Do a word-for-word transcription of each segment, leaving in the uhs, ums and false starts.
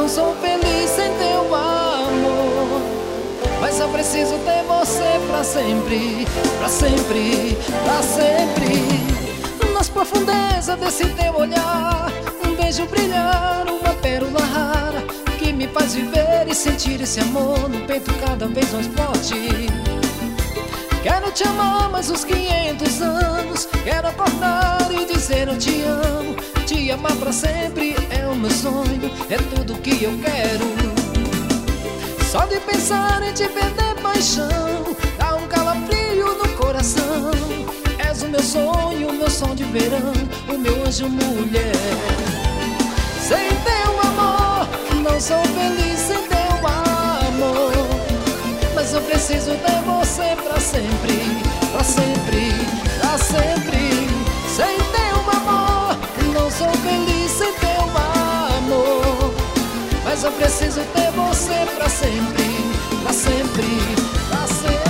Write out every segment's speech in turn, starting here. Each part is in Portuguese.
não sou feliz sem teu amor. Mas eu preciso ter você pra sempre, pra sempre, pra sempre. Nas profundezas desse teu olhar, um beijo brilhar, uma pérola rara que me faz viver e sentir esse amor no peito cada vez mais forte. Quero te amar mais uns quinhentos anos, quero acordar e dizer eu te amo. Te amar pra sempre é o meu sonho, é tudo que eu quero. Só de pensar em te perder paixão, dá um calafrio no coração. És o meu sonho, o meu som de verão, o meu anjo mulher. Sem teu amor, não sou feliz sem teu amor. Mas eu preciso ter você pra sempre, pra sempre, pra sempre. Sem teu amor, não sou feliz sem teu amor. Mas eu preciso ter você pra sempre, pra sempre, pra sempre.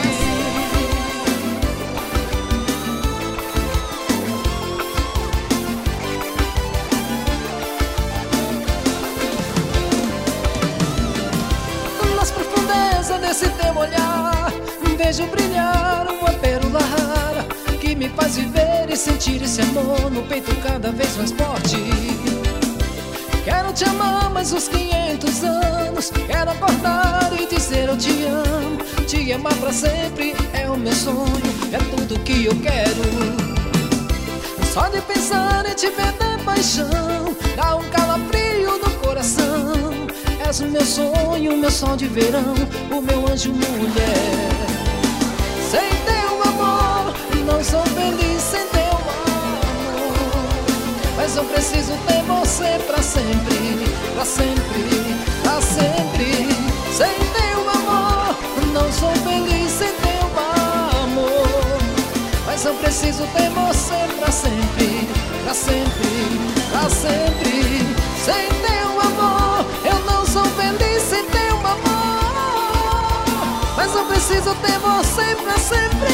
Nas profundezas desse teu olhar, um beijo brilhar, uma pérola rara que me faz viver e sentir esse amor no peito cada vez mais forte. Quero te amar mais uns quinhentos anos, quero acordar e dizer eu te amo. Te amar pra sempre é o meu sonho, é tudo que eu quero. Só de pensar em te perder paixão, dá um calafrio no coração. És o meu sonho, o meu sol de verão, o meu anjo mulher. Sem teu amor, não sou feliz sem teu amor. Mas eu preciso ter você pra sempre, pra sempre, pra sempre. Sem teu amor, não sou feliz sem teu amor. Mas eu preciso ter você pra sempre, pra sempre, pra sempre. Sem teu amor, eu não sou feliz sem teu amor. Mas eu preciso ter você pra sempre.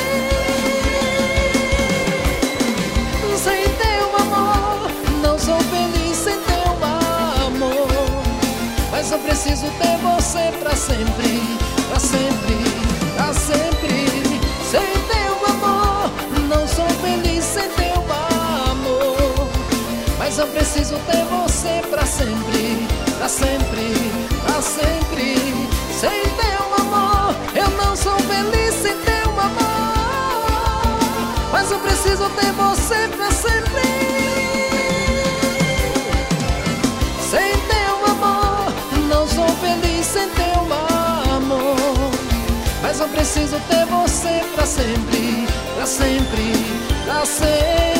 Sem teu amor, não sou feliz sem teu amor. Mas eu preciso ter você pra sempre, pra sempre, pra sempre. Sem teu amor, não sou feliz sem teu amor. Mas eu preciso ter você pra sempre, pra sempre, pra sempre. Sem teu amor, eu não sou feliz sem teu amor. Mas eu preciso ter você pra sempre. Sem teu amor, não sou feliz sem teu amor. Mas eu preciso ter você pra sempre, pra sempre, pra sempre.